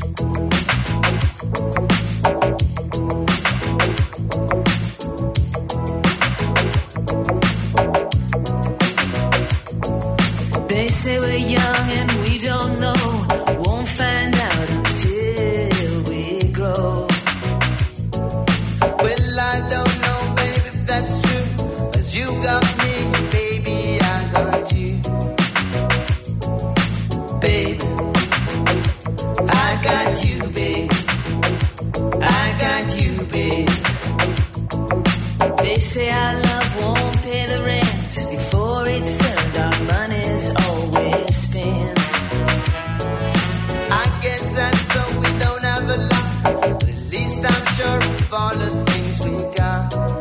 They say we're young and we don't know, won't find out until we grow. Well, I don't know, baby, if that's true, 'cause you got me, baby, I got you. Babe, I got you, babe. I got you, babe. they say our love won't pay the rent before it's earned, our money's always spent. I guess that's so we don't have a lot, but at least I'm sure of all the things we got.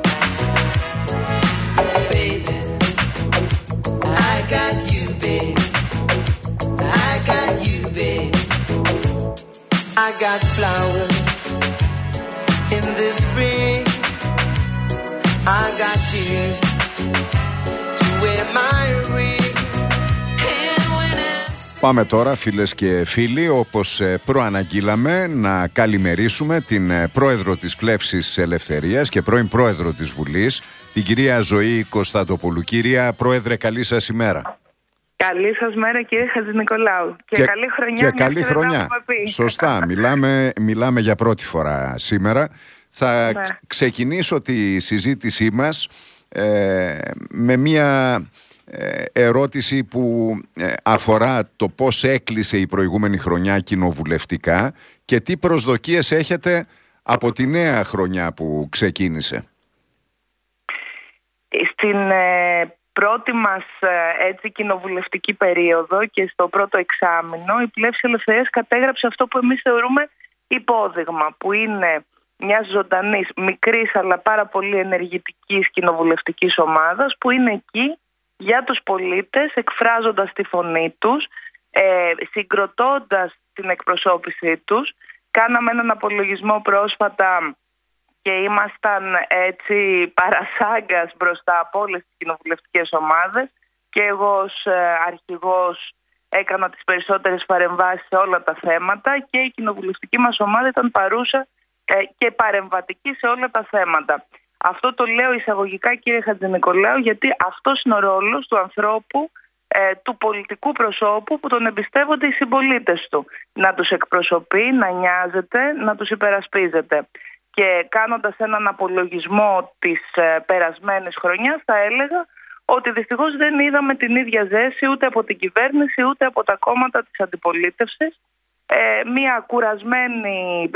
Baby, I got you, babe. I got you, babe. I got flowers in the spring. I got you to wear my ring. and when Πάμε τώρα, φίλες και φίλοι, όπως προαναγγείλαμε, να καλημερίσουμε την πρόεδρο της Πλεύσης Ελευθερίας και πρώην πρόεδρο της Βουλής, την κυρία Ζωή Κωνσταντοπούλου. Κυρία Πρόεδρε, καλή σας ημέρα. Καλή σας μέρα, κύριε Χατζηνικολάου. Και καλή χρονιά. Και καλή χρονιά. Σωστά, μιλάμε για πρώτη φορά σήμερα. Θα ξεκινήσω τη συζήτησή μας με μια ερώτηση που αφορά το πώς έκλεισε η προηγούμενη χρονιά κοινοβουλευτικά και τι προσδοκίες έχετε από τη νέα χρονιά που ξεκίνησε. Στην πρώτη μας έτσι κοινοβουλευτική περίοδο και στο πρώτο εξάμηνο η Πλεύση Ελευθερίας κατέγραψε αυτό που εμείς θεωρούμε υπόδειγμα, που είναι μια ζωντανής, μικρής αλλά πάρα πολύ ενεργητικής κοινοβουλευτικής ομάδας που είναι εκεί για τους πολίτες, εκφράζοντας τη φωνή τους, συγκροτώντας την εκπροσώπησή τους. Κάναμε έναν απολογισμό πρόσφατα και ήμασταν έτσι παρασάγκας μπροστά από όλες τις κοινοβουλευτικές ομάδες και εγώ ως αρχηγός έκανα τις περισσότερες παρεμβάσεις σε όλα τα θέματα και η κοινοβουλευτική μας ομάδα ήταν παρούσα και παρεμβατική σε όλα τα θέματα. Αυτό το λέω εισαγωγικά, κύριε Χατζηνικολάου, γιατί αυτός είναι ο ρόλος του ανθρώπου, του πολιτικού προσώπου που τον εμπιστεύονται οι συμπολίτες του. Να τους εκπροσωπεί, να νοιάζεται, να τους υπερασπίζεται. Και κάνοντας έναν απολογισμό της περασμένης χρονιάς, θα έλεγα ότι δυστυχώς δεν είδαμε την ίδια ζέση ούτε από την κυβέρνηση ούτε από τα κόμματα της αντιπολίτευσης. Μια κουρασμένη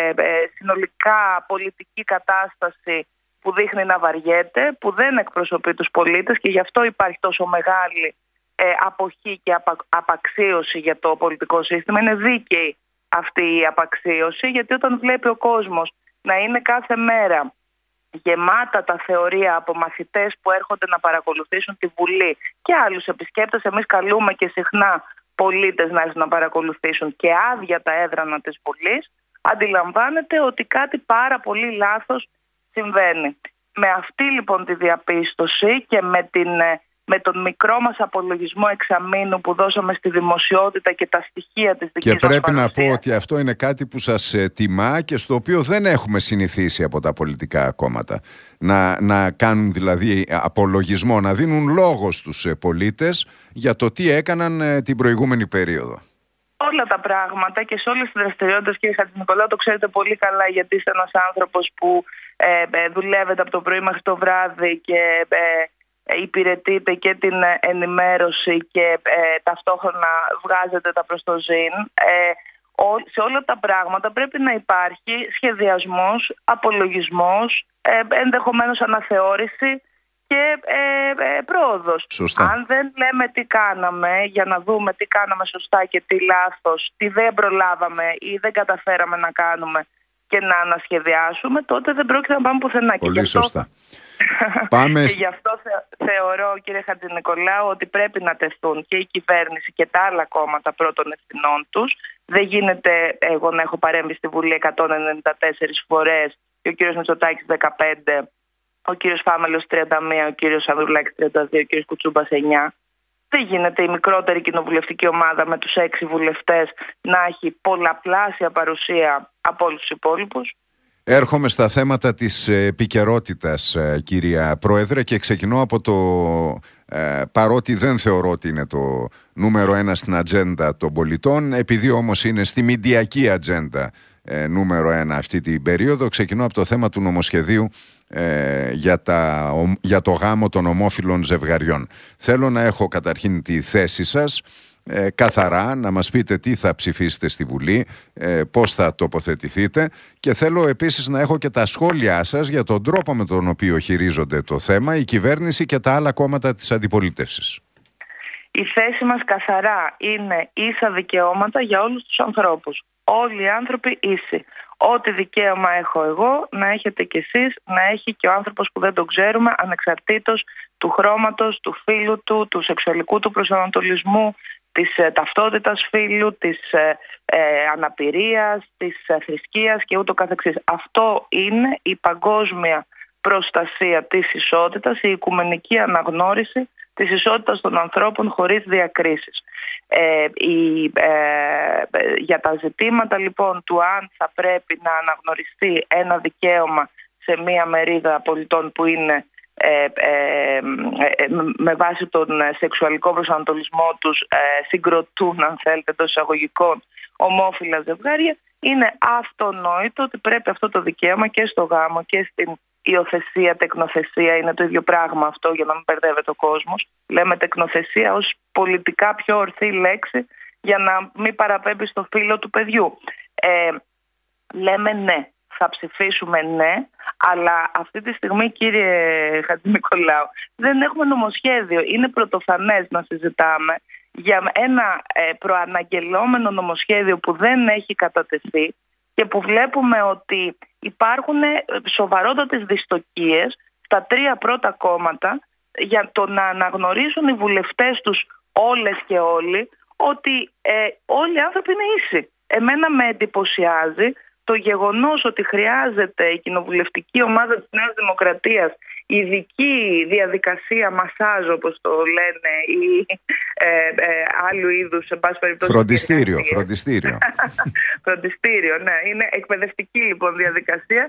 συνολικά πολιτική κατάσταση που δείχνει να βαριέται, που δεν εκπροσωπεί τους πολίτες και γι' αυτό υπάρχει τόσο μεγάλη αποχή και απαξίωση για το πολιτικό σύστημα. Είναι δίκαιη αυτή η απαξίωση, γιατί όταν βλέπει ο κόσμος να είναι κάθε μέρα γεμάτα τα θεωρία από μαθητές που έρχονται να παρακολουθήσουν τη Βουλή και άλλους επισκέπτες, εμείς καλούμε και συχνά πολίτες να έρθουν να παρακολουθήσουν, και άδεια τα έδρανα της Βουλής, αντιλαμβάνεται ότι κάτι πάρα πολύ λάθος συμβαίνει. Με αυτή λοιπόν τη διαπίστωση και με τον μικρό μας απολογισμό εξαμήνου που δώσαμε στη δημοσιότητα και τα στοιχεία της δικής μας Και πρέπει παρουσίας, να πω ότι αυτό είναι κάτι που σας τιμά και στο οποίο δεν έχουμε συνηθίσει από τα πολιτικά κόμματα. Να κάνουν δηλαδή απολογισμό, να δίνουν λόγο στους πολίτες για το τι έκαναν την προηγούμενη περίοδο. Όλα τα πράγματα και σε όλες τις δραστηριότητες, κύριε Χατζηνικολάου, το ξέρετε πολύ καλά, γιατί είστε ένας άνθρωπος που δουλεύετε από το πρωί μέχρι το βράδυ και υπηρετείτε και την ενημέρωση και ταυτόχρονα βγάζετε τα προς το ζήν. Σε όλα τα πράγματα πρέπει να υπάρχει σχεδιασμός, απολογισμός, ενδεχομένως αναθεώρηση και πρόοδος. Σωστά. Αν δεν λέμε τι κάναμε για να δούμε τι κάναμε σωστά και τι λάθος, τι δεν προλάβαμε ή δεν καταφέραμε να κάνουμε και να ανασχεδιάσουμε, τότε δεν πρόκειται να πάμε πουθενά. Πολύ σωστά. Και γι' αυτό θεωρώ, κύριε Χατζηνικολάου, ότι πρέπει να τεθούν και η κυβέρνηση και τα άλλα κόμματα πρώτων ευθυνών τους. Δεν γίνεται εγώ να έχω παρέμβει στη Βουλή 194 φορές και ο κύριος Μητσοτάκης 15, ο κύριος Φάμελος 31, ο κύριος Ανδρουλάκης 32, ο κύριος Κουτσούμπας 9. Δεν γίνεται η μικρότερη κοινοβουλευτική ομάδα με τους 6 βουλευτές να έχει πολλαπλάσια παρουσία από όλους τους υπόλοιπους. Έρχομαι στα θέματα της επικαιρότητας, κυρία Πρόεδρε, και ξεκινώ από το παρότι δεν θεωρώ ότι είναι το νούμερο 1 στην ατζέντα των πολιτών, επειδή όμως είναι στη μηντιακή ατζέντα νούμερο 1 αυτή την περίοδο, ξεκινώ από το θέμα του νομοσχεδίου για το γάμο των ομόφυλων ζευγαριών. Θέλω να έχω καταρχήν τη θέση σας καθαρά, να μας πείτε τι θα ψηφίσετε στη Βουλή, πώς θα τοποθετηθείτε, και θέλω επίσης να έχω και τα σχόλιά σας για τον τρόπο με τον οποίο χειρίζονται το θέμα η κυβέρνηση και τα άλλα κόμματα της αντιπολίτευσης. Η θέση μας καθαρά είναι ίσα δικαιώματα για όλους τους ανθρώπους. Όλοι οι άνθρωποι ίσοι. Ό,τι δικαίωμα έχω εγώ, να έχετε κι εσείς, να έχει και ο άνθρωπος που δεν τον ξέρουμε, ανεξαρτήτως του χρώματος, του φύλου του, του σεξουαλικού του προσανατολισμού, της ταυτότητας φύλου, της αναπηρίας, της θρησκείας και ούτω καθεξής. Αυτό είναι η παγκόσμια προστασία της ισότητας, η οικουμενική αναγνώριση της ισότητας των ανθρώπων χωρίς διακρίσεις. Για τα ζητήματα λοιπόν του αν θα πρέπει να αναγνωριστεί ένα δικαίωμα σε μία μερίδα πολιτών που είναι με βάση τον σεξουαλικό προσανατολισμό τους συγκροτούν, αν θέλετε, εντός εισαγωγικών ομόφυλα ζευγάρια, είναι αυτονόητο ότι πρέπει αυτό το δικαίωμα και στο γάμο και στην υιοθεσία, τεκνοθεσία, είναι το ίδιο πράγμα αυτό, για να μην μπερδεύεται ο κόσμος. Λέμε τεκνοθεσία ως πολιτικά πιο ορθή λέξη για να μην παραπέμπει στο φύλο του παιδιού. Λέμε ναι, θα ψηφίσουμε ναι, αλλά αυτή τη στιγμή, κύριε Χατζηνικολάου, δεν έχουμε νομοσχέδιο. Είναι πρωτοφανές να συζητάμε για ένα προαναγγελόμενο νομοσχέδιο που δεν έχει κατατεθεί και που βλέπουμε ότι υπάρχουν σοβαρότατες δυστοκίες στα 3 πρώτα κόμματα για το να αναγνωρίσουν οι βουλευτές τους όλες και όλοι ότι όλοι οι άνθρωποι είναι ίσοι. Εμένα με εντυπωσιάζει το γεγονός ότι χρειάζεται η κοινοβουλευτική ομάδα της Νέας Δημοκρατίας ειδική διαδικασία μασάζ, όπως το λένε, ή άλλου είδους, σε πάση περιπτώσει. Φροντιστήριο. Φροντιστήριο, ναι. Είναι εκπαιδευτική λοιπόν διαδικασία.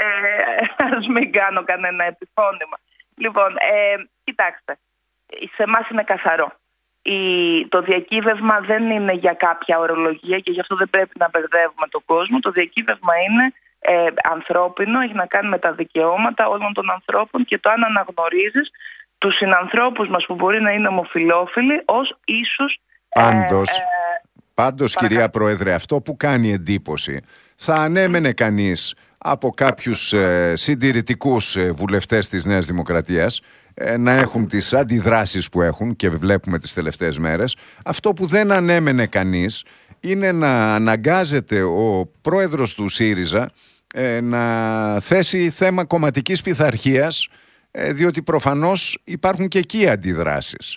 Ας μην κάνω κανένα επιφώνημα. Λοιπόν, κοιτάξτε, σε εμάς είναι καθαρό. Το διακύβευμα δεν είναι για κάποια ορολογία και γι' αυτό δεν πρέπει να μπερδεύουμε τον κόσμο. Το διακύβευμα είναι ανθρώπινο, έχει να κάνει με τα δικαιώματα όλων των ανθρώπων και το αν αναγνωρίζεις τους συνανθρώπους μας που μπορεί να είναι ομοφυλόφιλοι ως ίσους. Πάντως κυρία Πρόεδρε, αυτό που κάνει εντύπωση, θα ανέμενε κανείς από κάποιους συντηρητικούς βουλευτές της Νέας Δημοκρατίας να έχουν τις αντιδράσεις που έχουν και βλέπουμε τις τελευταίες μέρες. Αυτό που δεν ανέμενε κανείς είναι να αναγκάζεται ο πρόεδρος του ΣΥΡΙΖΑ να θέσει θέμα κομματικής πειθαρχίας, διότι προφανώς υπάρχουν και εκεί αντιδράσεις.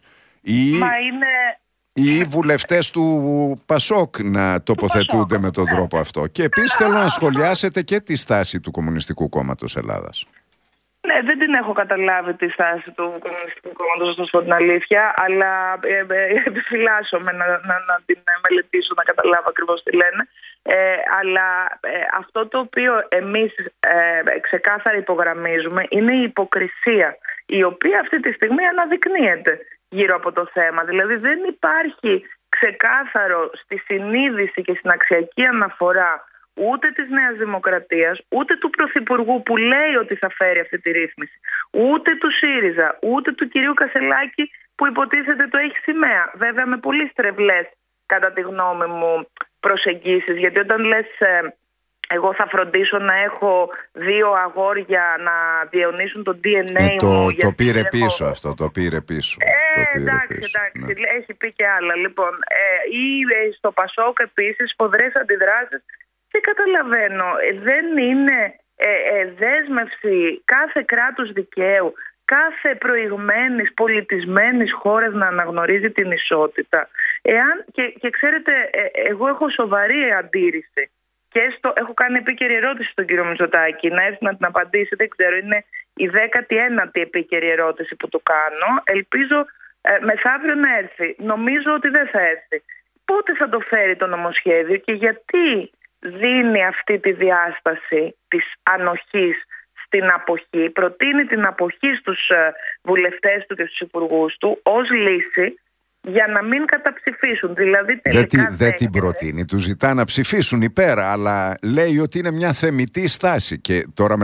Οι βουλευτές του ΠΑΣΟΚ να τοποθετούνται με τον τρόπο αυτό. Και επίσης θέλω να σχολιάσετε και τη στάση του Κομμουνιστικού Κόμματος Ελλάδας. Ναι, δεν την έχω καταλάβει τη στάση του Κομμουνιστικού Κόμματος, να σας πω την αλήθεια, αλλά επιφυλάσσομαι να την μελετήσω, να καταλάβω ακριβώς τι λένε. Αλλά αυτό το οποίο εμείς ξεκάθαρα υπογραμμίζουμε είναι η υποκρισία, η οποία αυτή τη στιγμή αναδεικνύεται γύρω από το θέμα. Δηλαδή δεν υπάρχει ξεκάθαρο στη συνείδηση και στην αξιακή αναφορά ούτε της Νέας Δημοκρατίας, ούτε του Πρωθυπουργού που λέει ότι θα φέρει αυτή τη ρύθμιση, ούτε του ΣΥΡΙΖΑ, ούτε του κυρίου Κασελάκη που υποτίθεται το έχει σημαία. Βέβαια με πολύ στρεβλές, κατά τη γνώμη μου, προσεγγίσεις, γιατί όταν λες εγώ θα φροντίσω να έχω 2 αγόρια να διαιωνίσουν το DNA μου. Το πήρε πίσω αυτό, το πήρε πίσω. Εντάξει, ναι. Έχει πει και άλλα. Λοιπόν, ή στο ΠΑΣΟΚ επίσης σφοδρές αντιδράσεις. Δεν καταλαβαίνω. Δεν είναι δέσμευση κάθε κράτους δικαίου, κάθε προηγμένης πολιτισμένης χώρας να αναγνωρίζει την ισότητα. Και ξέρετε, εγώ έχω σοβαρή αντίρρηση. Και έχω κάνει επίκαιρη ερώτηση στον κύριο Μητσοτάκη, να έρθει να την απαντήσει. Δεν ξέρω, είναι η 19η επίκαιρη ερώτηση που του κάνω. Ελπίζω μεθαύριο να έρθει. Νομίζω ότι δεν θα έρθει. Πότε θα το φέρει το νομοσχέδιο και γιατί δίνει αυτή τη διάσταση της ανοχής στην αποχή, προτείνει την αποχή στους βουλευτές του και στους υπουργούς του ως λύση για να μην καταψηφίσουν. Δηλαδή δεν την προτείνει, του ζητά να ψηφίσουν υπέρ, αλλά λέει ότι είναι μια θεμιτή στάση. Και τώρα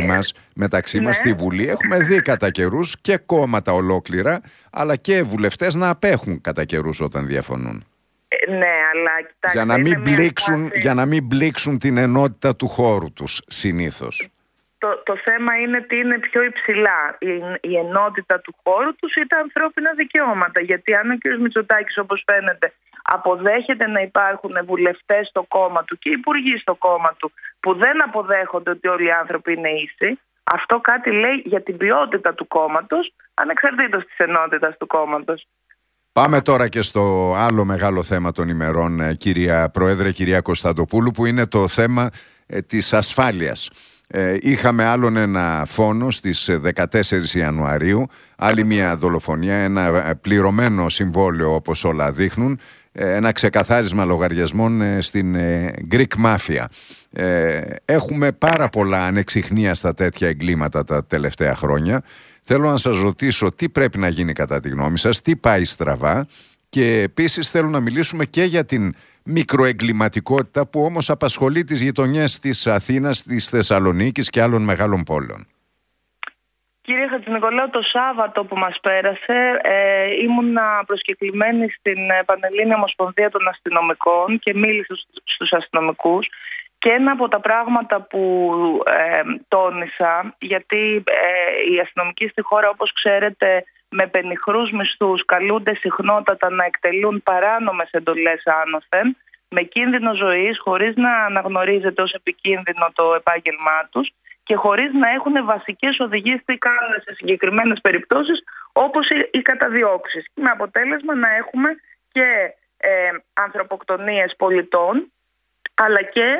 μεταξύ μας στη Βουλή έχουμε δει κατά καιρούς και κόμματα ολόκληρα, αλλά και βουλευτές να απέχουν κατά καιρούς όταν διαφωνούν. Ναι, αλλά κοιτάξτε, για να μην μπλήξουν την ενότητα του χώρου τους συνήθως. Το θέμα είναι ότι είναι πιο υψηλά η ενότητα του χώρου τους ή τα ανθρώπινα δικαιώματα. Γιατί αν ο κ. Μητσοτάκης, όπως φαίνεται, αποδέχεται να υπάρχουν βουλευτές στο κόμμα του και υπουργοί στο κόμμα του που δεν αποδέχονται ότι όλοι οι άνθρωποι είναι ίσοι, αυτό κάτι λέει για την ποιότητα του κόμματος, ανεξαρτήτως της ενότητας του κόμματος. Πάμε τώρα και στο άλλο μεγάλο θέμα των ημερών, κυρία Πρόεδρε, κυρία Κωνσταντοπούλου, που είναι το θέμα της ασφάλειας. Είχαμε άλλον ένα φόνο στις 14 Ιανουαρίου, άλλη μια δολοφονία, ένα πληρωμένο συμβόλαιο όπως όλα δείχνουν, ένα ξεκαθάρισμα λογαριασμών στην Greek Mafia. Έχουμε πάρα πολλά ανεξιχνίαστα τέτοια εγκλήματα τα τελευταία χρόνια. Θέλω να σας ρωτήσω τι πρέπει να γίνει κατά τη γνώμη σας, τι πάει στραβά, και επίσης θέλω να μιλήσουμε και για την μικροεγκληματικότητα που όμως απασχολεί τις γειτονιές της Αθήνας, της Θεσσαλονίκης και άλλων μεγάλων πόλεων. Κύριε Χατζηνικολάου, το Σάββατο που μας πέρασε ήμουνα προσκεκλημένη στην Πανελλήνια Ομοσπονδία των Αστυνομικών και μίλησα στους αστυνομικούς, και ένα από τα πράγματα που τόνισα, γιατί οι αστυνομικοί στη χώρα, όπως ξέρετε, με πενιχρούς μισθούς καλούνται συχνότατα να εκτελούν παράνομες εντολές άνωθεν, με κίνδυνο ζωής, χωρίς να αναγνωρίζεται ως επικίνδυνο το επάγγελμά τους και χωρίς να έχουν βασικές οδηγίες τι κάνουν σε συγκεκριμένες περιπτώσεις, όπως οι καταδιώξεις. Με αποτέλεσμα να έχουμε και ανθρωποκτονίες πολιτών, αλλά και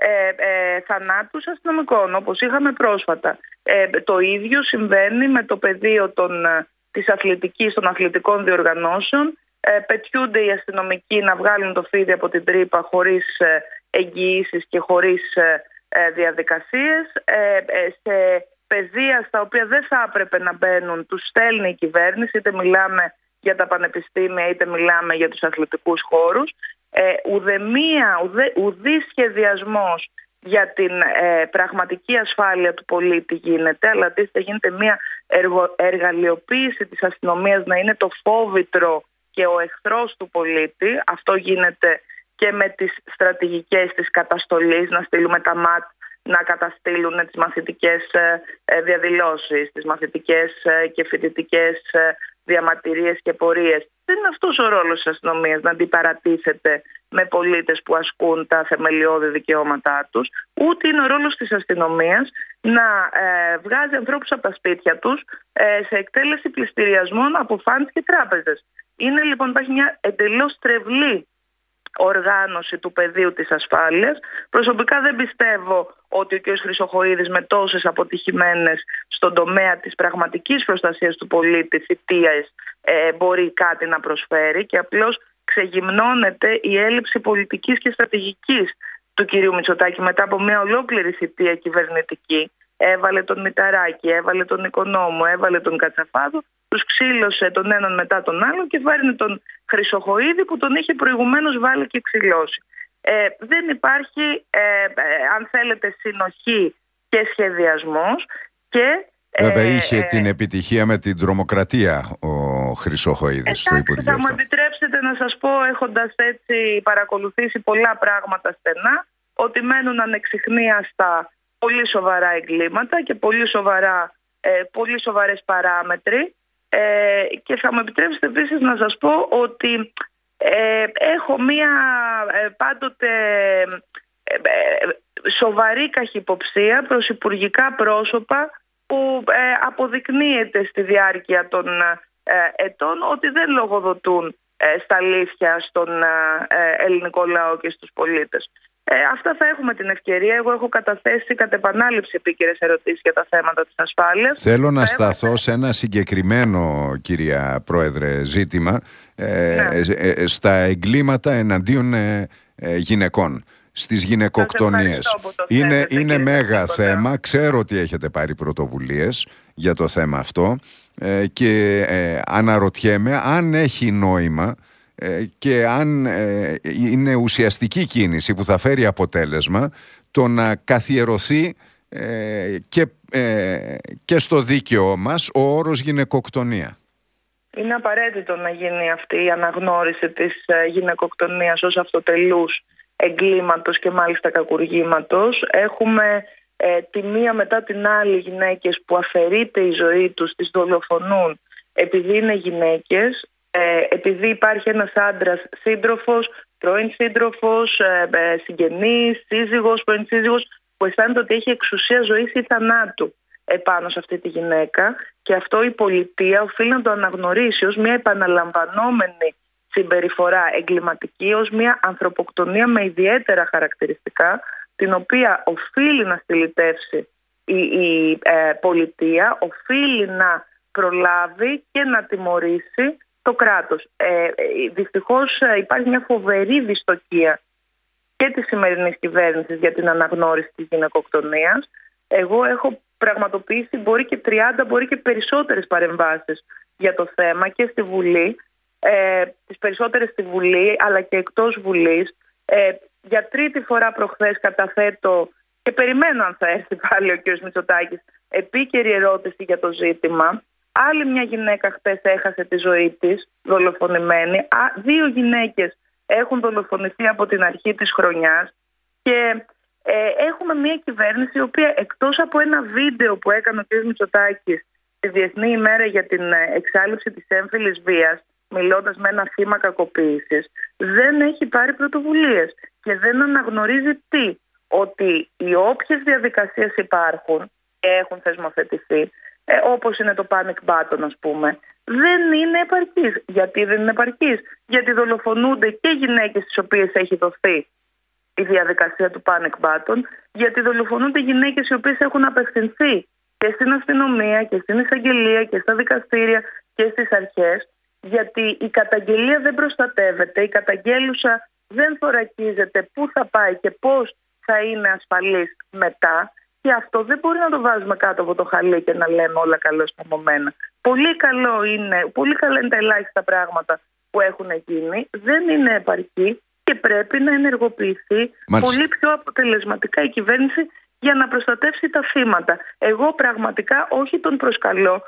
θανάτους αστυνομικών, όπως είχαμε πρόσφατα. Το ίδιο συμβαίνει με το πεδίο της αθλητικής, των αθλητικών διοργανώσεων. Πετιούνται οι αστυνομικοί να βγάλουν το φίδι από την τρύπα χωρίς εγγυήσεις και χωρίς διαδικασίες. Σε πεδία στα οποία δεν θα έπρεπε να μπαίνουν, τους στέλνει η κυβέρνηση, είτε μιλάμε για τα πανεπιστήμια είτε μιλάμε για τους αθλητικούς χώρους. Ουδής σχεδιασμός για την πραγματική ασφάλεια του πολίτη γίνεται, αλλά αντίθετα γίνεται μια εργαλειοποίηση της αστυνομίας να είναι το φόβητρο και ο εχθρός του πολίτη. Αυτό γίνεται και με τις στρατηγικές της καταστολής, να στείλουμε τα ΜΑΤ να καταστήλουν τις μαθητικές διαδηλώσεις, τις μαθητικές και φοιτητικές διαμαρτυρίες και πορείες. Δεν είναι αυτός ο ρόλος της αστυνομίας, να αντιπαρατίθεται με πολίτες που ασκούν τα θεμελιώδη δικαιώματά τους. Ούτε είναι ο ρόλος της αστυνομίας να βγάζει ανθρώπους από τα σπίτια τους σε εκτέλεση πληστηριασμών από φαντς και τράπεζες. Είναι λοιπόν, υπάρχει μια εντελώς τρευλή οργάνωση του πεδίου της ασφάλειας. Προσωπικά δεν πιστεύω ότι ο κ. Χρυσοχοΐδης με τόσες αποτυχημένες στον τομέα της πραγματικής προστασίας του πολίτη θητείες μπορεί κάτι να προσφέρει, και απλώς ξεγυμνώνεται η έλλειψη πολιτικής και στρατηγικής του κ. Μητσοτάκη μετά από μια ολόκληρη θητεία κυβερνητική. Έβαλε τον Μηταράκη, έβαλε τον Οικονόμου, έβαλε τον Κατσαφάδο, τους ξύλωσε τον έναν μετά τον άλλο και βάρινε τον Χρυσοχοΐδη που τον είχε προηγουμένως βάλει και ξυλώσει. Δεν υπάρχει, αν θέλετε, συνοχή και σχεδιασμός και... Βέβαια είχε την επιτυχία με την τρομοκρατία ο Χρυσοχοΐδης στο Υπουργείο. Θα μου επιτρέψετε να σας πω, έχοντας έτσι παρακολουθήσει πολλά πράγματα στενά, ότι μένουν ανεξιχνίαστα πολύ σοβαρά εγκλήματα και πολύ σοβαρές παράμετροι, και θα μου επιτρέψετε επίσης να σας πω ότι έχω μία πάντοτε σοβαρή καχυποψία προς υπουργικά πρόσωπα που αποδεικνύεται στη διάρκεια των ετών ότι δεν λογοδοτούν στα αλήθεια στον ελληνικό λαό και στους πολίτες. Αυτά θα έχουμε την ευκαιρία. Εγώ έχω καταθέσει κατ' επανάληψη επίκαιρες ερωτήσεις για τα θέματα της ασφάλειας. Θέλω να σταθώ σε ένα συγκεκριμένο, κυρία Πρόεδρε, ζήτημα, στα εγκλήματα εναντίον γυναικών, στις γυναικοκτονίες. Είναι μέγα θέμα. Ξέρω ότι έχετε πάρει πρωτοβουλίες για το θέμα αυτό και αναρωτιέμαι αν έχει νόημα και αν είναι ουσιαστική κίνηση που θα φέρει αποτέλεσμα το να καθιερωθεί και στο δίκαιό μας ο όρος γυναικοκτονία. Είναι απαραίτητο να γίνει αυτή η αναγνώριση της γυναικοκτονίας ως αυτοτελούς εγκλήματος και μάλιστα κακουργήματος. Έχουμε τη μία μετά την άλλη γυναίκες που αφαιρείται η ζωή τους, τις δολοφονούν επειδή είναι γυναίκες, επειδή υπάρχει ένας άντρας σύντροφος, πρώην σύντροφος, συγγενής, σύζυγος, πρώην σύζυγος, που αισθάνεται ότι έχει εξουσία ζωής ή θανάτου επάνω σε αυτή τη γυναίκα, και αυτό η πολιτεία οφείλει να το αναγνωρίσει ως μια επαναλαμβανόμενη συμπεριφορά εγκληματική, ως μια ανθρωποκτονία με ιδιαίτερα χαρακτηριστικά, την οποία οφείλει να στυλιτεύσει η πολιτεία, οφείλει να προλάβει και να τιμωρήσει το κράτος. Δυστυχώς υπάρχει μια φοβερή δυστοκία και της σημερινής κυβέρνησης για την αναγνώριση της γυναικοκτονίας. Εγώ έχω πραγματοποιήσει μπορεί και 30, μπορεί και περισσότερες παρεμβάσεις για το θέμα και στη Βουλή, τις περισσότερες στη Βουλή αλλά και εκτός Βουλής. Για τρίτη φορά προχθές καταθέτω και περιμένω αν θα έρθει πάλι ο κ. Μητσοτάκης επίκαιρη ερώτηση για το ζήτημα. Άλλη μια γυναίκα χτες έχασε τη ζωή της δολοφονημένη. 2 γυναίκες έχουν δολοφονηθεί από την αρχή της χρονιάς και έχουμε μια κυβέρνηση η οποία, εκτός από ένα βίντεο που έκανε ο κ. Μητσοτάκης στη Διεθνή ημέρα για την εξάλληψη της έμφυλης βίας, μιλώντας με ένα θύμα κακοποίησης, δεν έχει πάρει πρωτοβουλίες και δεν αναγνωρίζει ότι οι όποιες διαδικασίες υπάρχουν και έχουν θεσμοθετηθεί, όπως είναι το panic button ας πούμε, δεν είναι επαρκής. Γιατί δεν είναι επαρκής? Γιατί δολοφονούνται και γυναίκες στις οποίες έχει δοθεί η διαδικασία του panic button, γιατί δολοφονούνται γυναίκες οι οποίες έχουν απευθυνθεί και στην αστυνομία και στην εισαγγελία και στα δικαστήρια και στις αρχές, γιατί η καταγγελία δεν προστατεύεται, η καταγγέλουσα δεν θωρακίζεται πού θα πάει και πώς θα είναι ασφαλής μετά, και αυτό δεν μπορεί να το βάζουμε κάτω από το χαλί και να λέμε όλα καλό σταμωμένα. Πολύ καλά είναι τα ελάχιστα πράγματα που έχουν γίνει, δεν είναι επαρκή και πρέπει να ενεργοποιηθεί πολύ πιο αποτελεσματικά η κυβέρνηση για να προστατεύσει τα θύματα. Εγώ πραγματικά όχι τον προσκαλώ,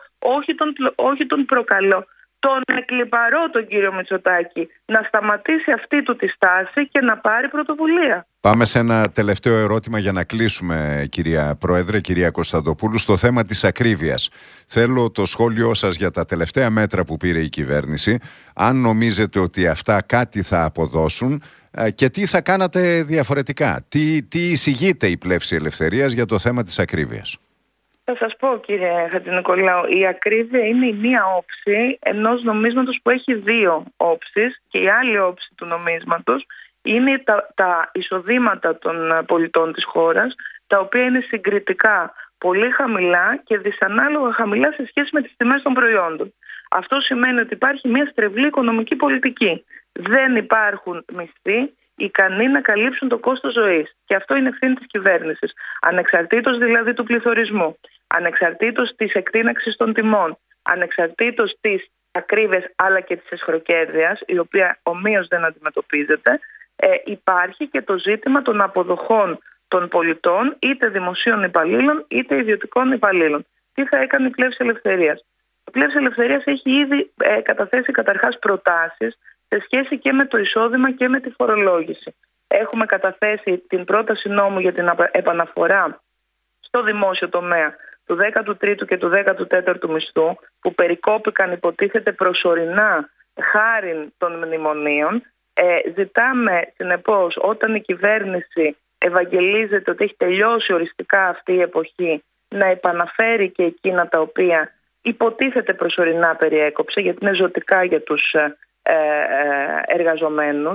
όχι τον προκαλώ, τον εκλιπαρώ τον κύριο Μητσοτάκη να σταματήσει αυτή του τη στάση και να πάρει πρωτοβουλία. Πάμε σε ένα τελευταίο ερώτημα για να κλείσουμε, κυρία Πρόεδρε, κυρία Κωνσταντοπούλου, στο θέμα της ακρίβειας. Θέλω το σχόλιο σας για τα τελευταία μέτρα που πήρε η κυβέρνηση, αν νομίζετε ότι αυτά κάτι θα αποδώσουν και τι θα κάνατε διαφορετικά. Τι εισηγείται η Πλεύση Ελευθερίας για το θέμα της ακρίβειας. Θα σας πω, κύριε Χατζηνικολάου, η ακρίβεια είναι η μία όψη ενός νομίσματος που έχει 2 όψεις, και η άλλη όψη του νομίσματος είναι τα εισοδήματα των πολιτών της χώρας, τα οποία είναι συγκριτικά πολύ χαμηλά και δυσανάλογα χαμηλά σε σχέση με τις τιμές των προϊόντων. Αυτό σημαίνει ότι υπάρχει μια στρεβλή οικονομική πολιτική. Δεν υπάρχουν μισθοί ικανοί να καλύψουν το κόστος ζωής. Και αυτό είναι ευθύνη της κυβέρνησης. Ανεξαρτήτως δηλαδή του πληθωρισμού, ανεξαρτήτως της εκτείναξης των τιμών, ανεξαρτήτως της ακρίβειας αλλά και της εσχροκέρδειας, η οποία ομοίως δεν αντιμετωπίζεται, υπάρχει και το ζήτημα των αποδοχών των πολιτών, είτε δημοσίων υπαλλήλων είτε ιδιωτικών υπαλλήλων. Τι θα έκανε η Πλεύση Ελευθερίας? Η Πλεύση Ελευθερίας έχει ήδη καταθέσει καταρχάς προτάσεις σε σχέση και με το εισόδημα και με τη φορολόγηση. Έχουμε καταθέσει την πρόταση νόμου για την επαναφορά στο δημόσιο τομέα του 13ου και του 14ου μισθού, που περικόπηκαν υποτίθεται προσωρινά χάριν των μνημονίων. Ζητάμε συνεπώς, όταν η κυβέρνηση ευαγγελίζεται ότι έχει τελειώσει οριστικά αυτή η εποχή, να επαναφέρει και εκείνα τα οποία υποτίθεται προσωρινά περιέκοψε, γιατί είναι ζωτικά για τους εργαζομένους.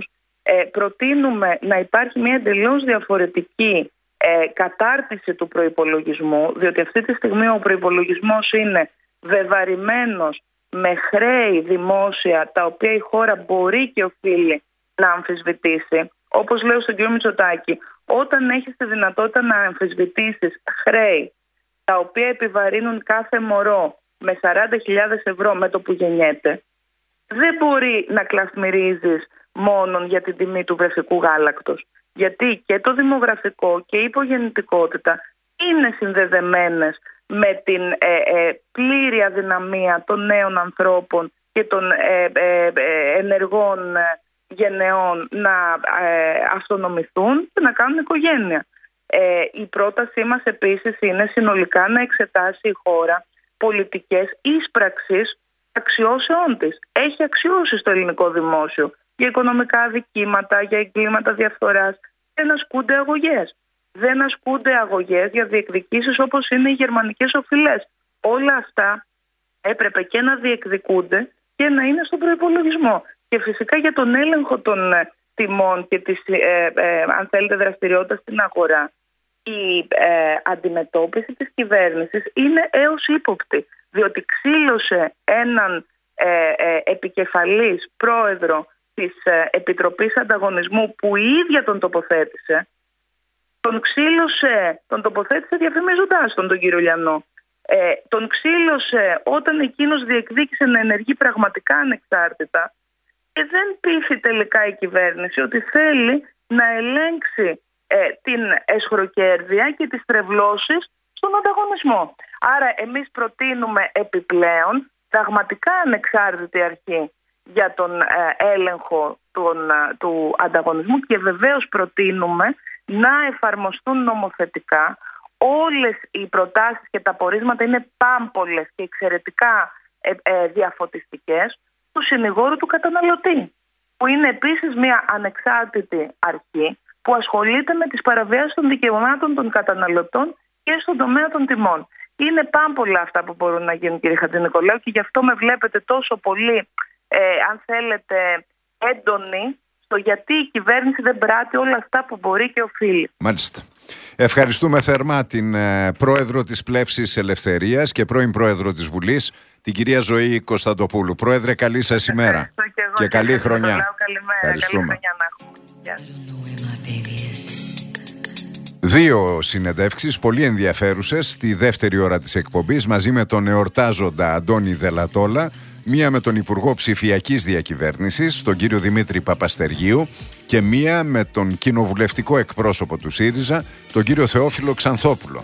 προτείνουμε να υπάρχει μια εντελώς διαφορετική κατάρτιση του προϋπολογισμού, διότι αυτή τη στιγμή ο προϋπολογισμός είναι βεβαρημένος με χρέη δημόσια, τα οποία η χώρα μπορεί και οφείλει να αμφισβητήσει. Όπως λέω στον κύριο Μητσοτάκη, όταν έχεις τη δυνατότητα να αμφισβητήσεις χρέη τα οποία επιβαρύνουν κάθε μωρό με 40.000 ευρώ με το που γεννιέται, δεν μπορεί να κλαθμυρίζεις μόνον για την τιμή του βρεφικού γάλακτος. Γιατί και το δημογραφικό και η υπογεννητικότητα είναι συνδεδεμένες με την πλήρη αδυναμία των νέων ανθρώπων και των ενεργών γενεών να αυτονομηθούν και να κάνουν οικογένεια. Η πρότασή μας επίσης είναι συνολικά να εξετάσει η χώρα πολιτικές ίσπραξης αξιώσεών της. Έχει αξιώσει στο ελληνικό δημόσιο για οικονομικά αδικήματα, για εγκλήματα διαφθοράς. Δεν ασκούνται αγωγές. Δεν ασκούνται αγωγές για διεκδικήσεις όπως είναι οι γερμανικές οφειλές. Όλα αυτά έπρεπε και να διεκδικούνται και να είναι στον προϋπολογισμό. Και φυσικά για τον έλεγχο των τιμών και της αν θέλετε δραστηριότητας στην αγορά, η αντιμετώπιση της κυβέρνησης είναι έως ύποπτη, διότι ξύλωσε έναν επικεφαλής πρόεδρο της Επιτροπής Ανταγωνισμού που η ίδια τον τοποθέτησε. Τον τοποθέτησε διαφημίζοντάς τον κύριο Λιανό. Τον ξύλωσε όταν εκείνος διεκδίκησε να ενεργεί πραγματικά ανεξάρτητα και δεν πείθει τελικά η κυβέρνηση ότι θέλει να ελέγξει την εσχροκέρδεια και τις τρευλώσεις στον ανταγωνισμό. Άρα εμείς προτείνουμε επιπλέον πραγματικά ανεξάρτητη αρχή για τον έλεγχο του ανταγωνισμού και βεβαίως προτείνουμε να εφαρμοστούν νομοθετικά. Όλες οι προτάσεις και τα πορίσματα είναι πάμπολες και εξαιρετικά διαφωτιστικές του συνηγόρου του καταναλωτή, που είναι επίσης μια ανεξάρτητη αρχή που ασχολείται με τις παραβιάσεις των δικαιωμάτων των καταναλωτών και στον τομέα των τιμών. Είναι πάμπολα αυτά που μπορούν να γίνουν, κύριε Χατζηνικολάου, και γι' αυτό με βλέπετε τόσο πολύ, αν θέλετε, έντονη στο γιατί η κυβέρνηση δεν πράττει όλα αυτά που μπορεί και οφείλει. Μάλιστα. Ευχαριστούμε θερμά την πρόεδρο της Πλεύσης Ελευθερίας και πρώην πρόεδρο της Βουλής, την κυρία Ζωή Κωνσταντοπούλου. Πρόεδρε, καλή σας ημέρα και καλή χρονιά. Ευχαριστούμε. Καλή χρονιά να έχουμε. Γεια σας. Δύο συνεντεύξεις πολύ ενδιαφέρουσες στη δεύτερη ώρα της εκπομπής μαζί με τον εορτάζοντα Αντώνη Δελατόλα, μία με τον Υπουργό Ψηφιακής Διακυβέρνησης, τον κύριο Δημήτρη Παπαστεργίου, και μία με τον κοινοβουλευτικό εκπρόσωπο του ΣΥΡΙΖΑ, τον κύριο Θεόφιλο Ξανθόπουλο.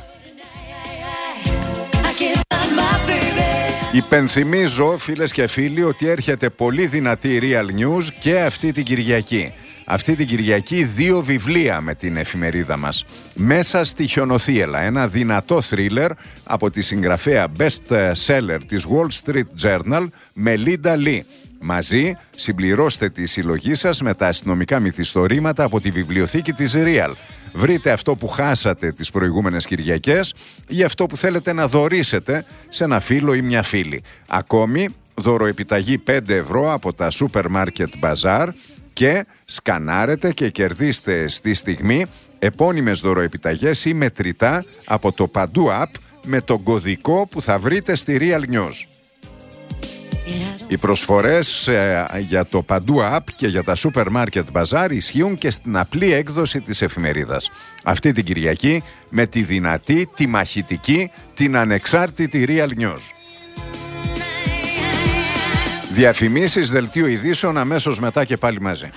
Υπενθυμίζω, φίλες και φίλοι, ότι έρχεται πολύ δυνατή Real News και αυτή την Κυριακή. Αυτή την Κυριακή 2 βιβλία με την εφημερίδα μας. Μέσα στη χιονοθύελα, ένα δυνατό θρίλερ από τη συγγραφέα best seller της Wall Street Journal, Μελίντα Λι. Μαζί συμπληρώστε τη συλλογή σας με τα αστυνομικά μυθιστορήματα από τη βιβλιοθήκη της Real. Βρείτε αυτό που χάσατε τις προηγούμενες Κυριακές ή αυτό που θέλετε να δωρήσετε σε ένα φίλο ή μια φίλη. Ακόμη, δωροεπιταγή 5 ευρώ από τα Supermarket Bazaar και σκανάρετε και κερδίστε στη στιγμή επώνυμες δωροεπιταγές ή μετρητά από το Παντού App με τον κωδικό που θα βρείτε στη Real News. Οι προσφορές για το Παντού App και για τα Supermarket Bazaar ισχύουν και στην απλή έκδοση της εφημερίδας. Αυτή την Κυριακή με τη δυνατή, τη μαχητική, την ανεξάρτητη Real News. Διαφημίσεις, δελτίο ειδήσεων αμέσως μετά και πάλι μαζί.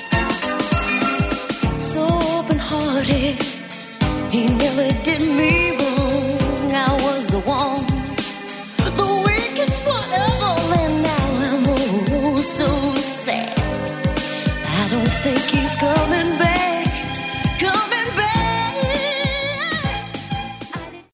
He never did me